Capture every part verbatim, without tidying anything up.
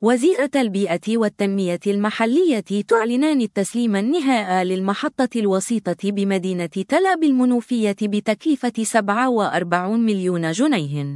وزيرة البيئة والتنمية المحلية تعلنان التسليم النهائي للمحطة الوسيطة بمدينة تلاب المنوفية بتكلفة سبعة وأربعين مليون جنيه.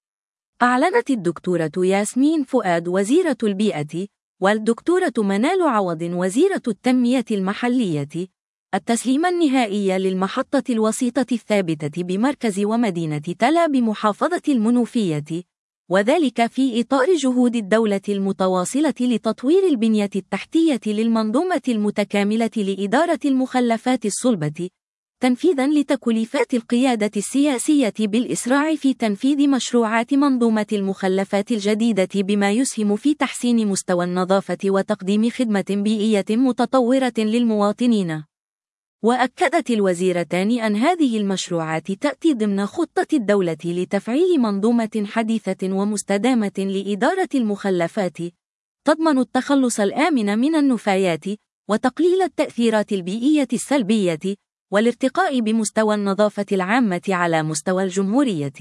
أعلنت الدكتورة ياسمين فؤاد وزيرة البيئة والدكتورة منال عوض وزيرة التنمية المحلية التسليم النهائي للمحطة الوسيطة الثابتة بمركز ومدينة تلاب محافظة المنوفية، وذلك في إطار جهود الدولة المتواصلة لتطوير البنية التحتية للمنظومة المتكاملة لإدارة المخلفات الصلبة، تنفيذاً لتكليفات القيادة السياسية بالإسراع في تنفيذ مشروعات منظومة المخلفات الجديدة بما يسهم في تحسين مستوى النظافة وتقديم خدمة بيئية متطورة للمواطنين. وأكدت الوزيرتان أن هذه المشروعات تأتي ضمن خطة الدولة لتفعيل منظومة حديثة ومستدامة لإدارة المخلفات، تضمن التخلص الآمن من النفايات وتقليل التأثيرات البيئية السلبية والارتقاء بمستوى النظافة العامة على مستوى الجمهورية.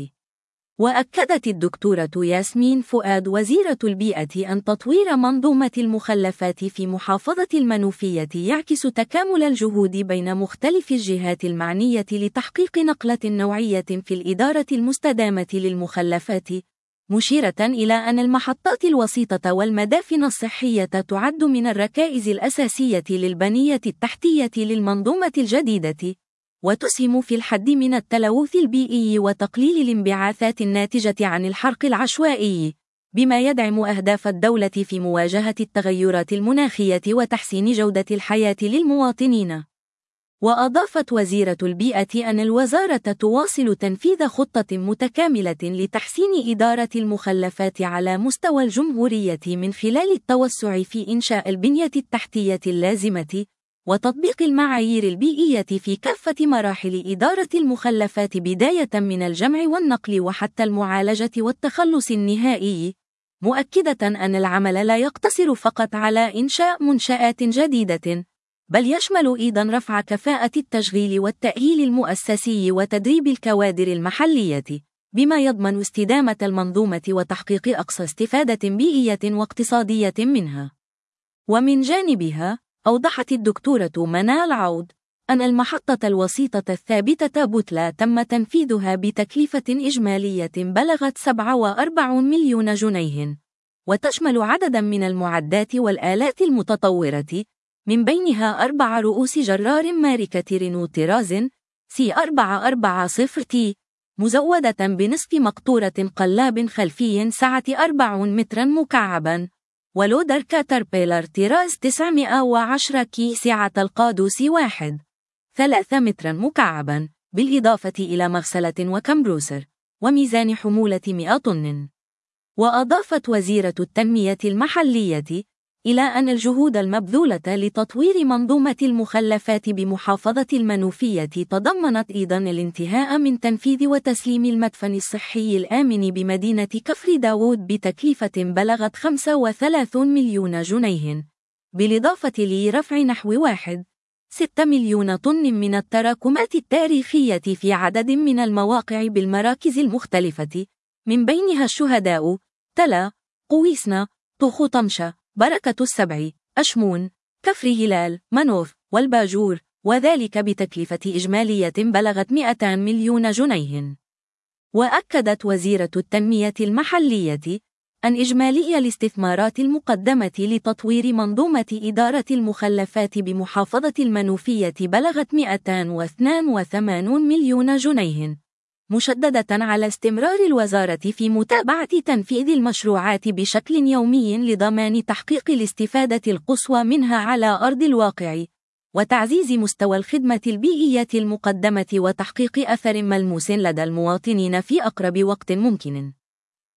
وأكدت الدكتورة ياسمين فؤاد وزيرة البيئة أن تطوير منظومة المخلفات في محافظة المنوفية يعكس تكامل الجهود بين مختلف الجهات المعنية لتحقيق نقلة نوعية في الإدارة المستدامة للمخلفات، مشيرة إلى أن المحطات الوسيطة والمدافن الصحية تعد من الركائز الأساسية للبنية التحتية للمنظومة الجديدة، وتسهم في الحد من التلوث البيئي وتقليل الانبعاثات الناتجة عن الحرق العشوائي، بما يدعم أهداف الدولة في مواجهة التغيرات المناخية وتحسين جودة الحياة للمواطنين. وأضافت وزيرة البيئة أن الوزارة تواصل تنفيذ خطة متكاملة لتحسين إدارة المخلفات على مستوى الجمهورية من خلال التوسع في إنشاء البنية التحتية اللازمة وتطبيق المعايير البيئية في كافة مراحل إدارة المخلفات بداية من الجمع والنقل وحتى المعالجة والتخلص النهائي، مؤكدة أن العمل لا يقتصر فقط على إنشاء منشآت جديدة، بل يشمل أيضاً رفع كفاءة التشغيل والتأهيل المؤسسي وتدريب الكوادر المحلية، بما يضمن استدامة المنظومة وتحقيق أقصى استفادة بيئية واقتصادية منها. ومن جانبها، أوضحت الدكتورة منال عوض أن المحطة الوسيطة الثابتة بوتلا تم تنفيذها بتكلفة إجمالية بلغت سبعة وأربعين مليون جنيه، وتشمل عدداً من المعدات والآلات المتطورة، من بينها أربع رؤوس جرار ماركة رينو طراز سي أربعة أربعة صفر تي مزودة بنصف مقطورة قلاب خلفي سعة أربعين متراً مكعباً، ولودر كاتربيلر طراز تسعمائة وعشرة كي سعة القادوس واحد ثلاثة متراً مكعباً، بالإضافة إلى مغسلة وكمبروسر، وميزان حمولة مئة طن. وأضافت وزيرة التنمية المحلية إلى أن الجهود المبذولة لتطوير منظومة المخلفات بمحافظة المنوفية تضمنت أيضاً الانتهاء من تنفيذ وتسليم المدفن الصحي الآمن بمدينة كفر داوود بتكلفة بلغت خمسة وثلاثين مليون جنيه، بالإضافة لرفع نحو واحد ستة مليون طن من التراكمات التاريخية في عدد من المواقع بالمراكز المختلفة، من بينها الشهداء، تلا، قويسنا، طوخ طمشة، بركة السبع، أشمون، كفر هلال، منوف، والباجور، وذلك بتكلفة إجمالية بلغت مئتين مليون جنيه. وأكدت وزيرة التنمية المحلية أن إجمالي الاستثمارات المقدمة لتطوير منظومة إدارة المخلفات بمحافظة المنوفية بلغت مئتين واثنين وثمانين مليون جنيه، مشددة على استمرار الوزارة في متابعة تنفيذ المشروعات بشكل يومي لضمان تحقيق الاستفادة القصوى منها على أرض الواقع، وتعزيز مستوى الخدمة البيئية المقدمة وتحقيق أثر ملموس لدى المواطنين في أقرب وقت ممكن.